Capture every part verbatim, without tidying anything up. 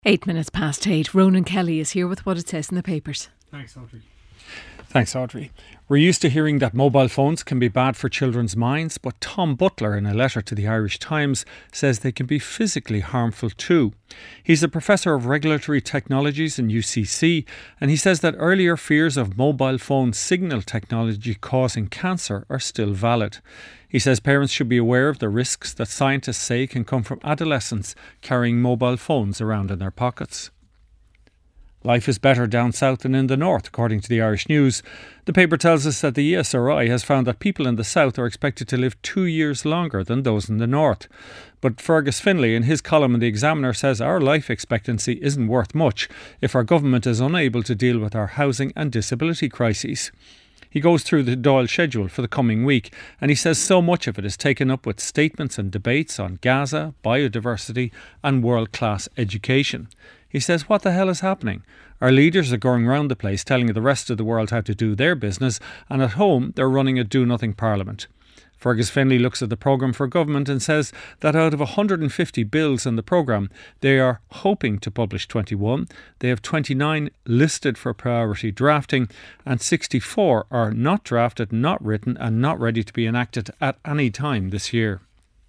Eight minutes past eight. Ronan Kelly is here with what it says in the papers. Thanks, Audrey. Thanks, Audrey. We're used to hearing that mobile phones can be bad for children's minds, but Tom Butler, in a letter to the Irish Times, says they can be physically harmful too. He's a professor of regulatory technologies in U C C, and he says that earlier fears of mobile phone signal technology causing cancer are still valid. He says parents should be aware of the risks that scientists say can come from adolescents carrying mobile phones around in their pockets. Life is better down south than in the north, according to the Irish News. The paper tells us that the E S R I has found that people in the south are expected to live two years longer than those in the north. But Fergus Finlay, in his column in The Examiner, says our life expectancy isn't worth much if our government is unable to deal with our housing and disability crises. He goes through the Dáil schedule for the coming week, and he says so much of it is taken up with statements and debates on Gaza, biodiversity and world-class education. He says, what the hell is happening? Our leaders are going round the place telling the rest of the world how to do their business, and at home they're running a do-nothing parliament. Fergus Finlay looks at the programme for government and says that out of one hundred fifty bills in the programme, they are hoping to publish twenty-one. They have twenty-nine listed for priority drafting, and sixty-four are not drafted, not written and not ready to be enacted at any time this year.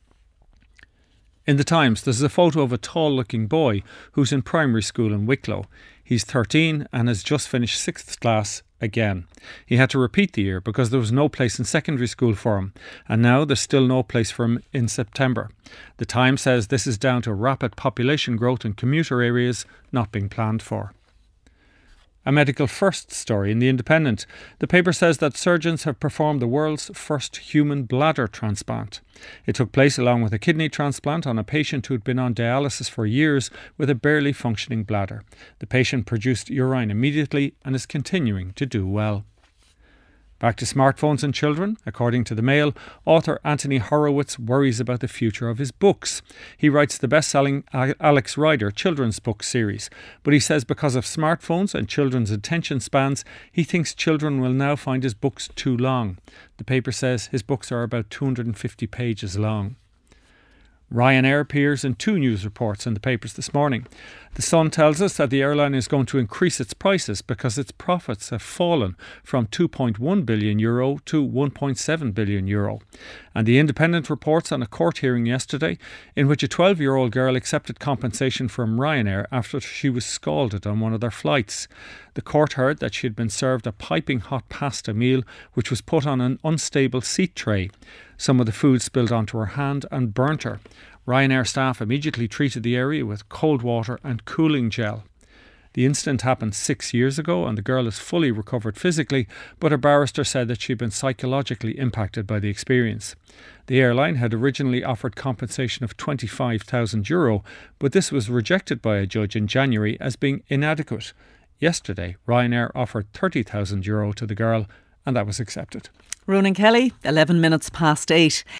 In the Times, there's a photo of a tall-looking boy who's in primary school in Wicklow. He's thirteen and has just finished sixth class again. He had to repeat the year because there was no place in secondary school for him, and now there's still no place for him in September. The Times says this is down to rapid population growth in commuter areas not being planned for. A medical first story in The Independent. The paper says that surgeons have performed the world's first human bladder transplant. It took place along with a kidney transplant on a patient who'd been on dialysis for years with a barely functioning bladder. The patient produced urine immediately and is continuing to do well. Back to smartphones and children. According to the Mail, author Anthony Horowitz worries about the future of his books. He writes the best-selling Alex Rider children's book series, but he says because of smartphones and children's attention spans, he thinks children will now find his books too long. The paper says his books are about two hundred fifty pages long. Ryanair appears in two news reports in the papers this morning. The Sun tells us that the airline is going to increase its prices because its profits have fallen from two point one billion euro to one point seven billion euro. And the Independent reports on a court hearing yesterday in which a twelve-year-old girl accepted compensation from Ryanair after she was scalded on one of their flights. The court heard that she had been served a piping hot pasta meal which was put on an unstable seat tray. Some of the food spilled onto her hand and burnt her. Ryanair staff immediately treated the area with cold water and cooling gel. The incident happened six years ago and the girl is fully recovered physically, but her barrister said that she'd been psychologically impacted by the experience. The airline had originally offered compensation of twenty-five thousand euro, but this was rejected by a judge in January as being inadequate. Yesterday, Ryanair offered thirty thousand euro to the girl and that was accepted. Ronan Kelly, eleven minutes past eight.